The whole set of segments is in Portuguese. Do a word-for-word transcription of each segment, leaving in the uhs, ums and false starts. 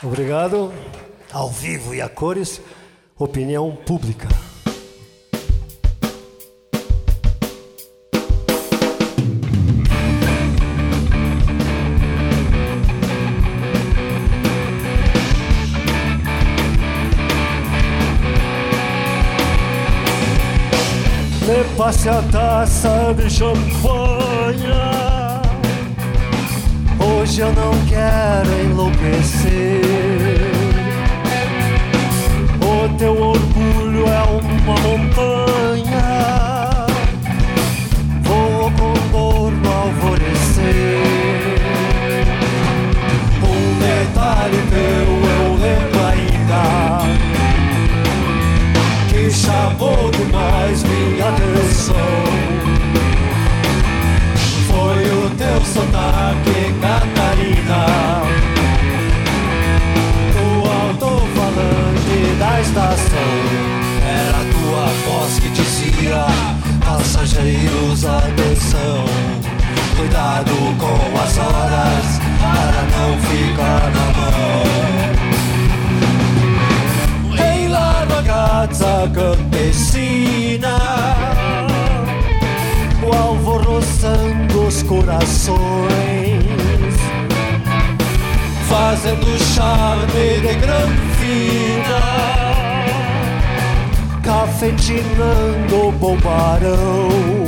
Obrigado. Ao vivo e a cores, opinião pública. Me passe a taça de champanha. Hoje eu não quero enlouquecer. O teu orgulho é uma montanha. Vou com dor no alvorecer. Um detalhe teu eu lembro ainda, que chamou demais minha atenção. Foi o teu sotaque, Catarina, o alto-falante da estação. Era a tua voz que dizia: passageiros, atenção, cuidado com as horas para não ficar na mão. Em la ragazza campesina, o alvoroçando os corações, fazendo charme de granfina, cafetinando o bombarão.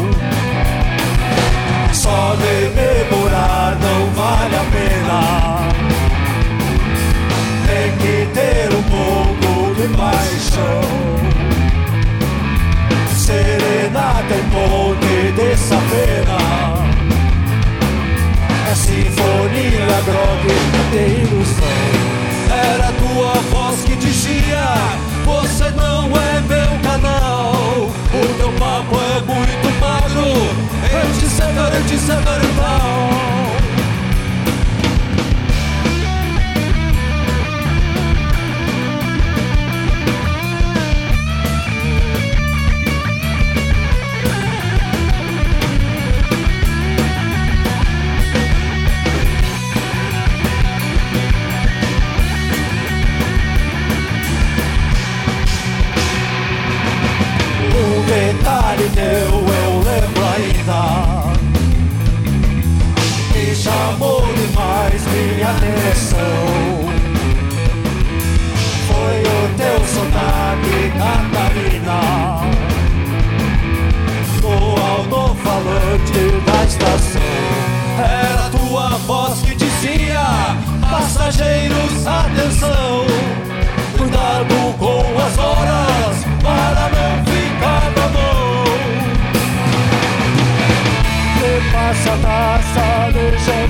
Só de demorar não vale a pena, tem que ter um pouco de paixão. Serenata em ponte de Safena, é sinfonia grogue de ilusão. Era tua voz que dizia: você não é meu canal, o teu papo é muito magro, etc, etc e tal. Detalhe teu eu lembro ainda, que chamou demais minha atenção. Foi o teu sotaque, Catarina, no alto-falante da estação. Era tua voz que dizia: passageiros, atenção, cuidado com as horas para não ficar na mão. Me passa a taça de champanhe.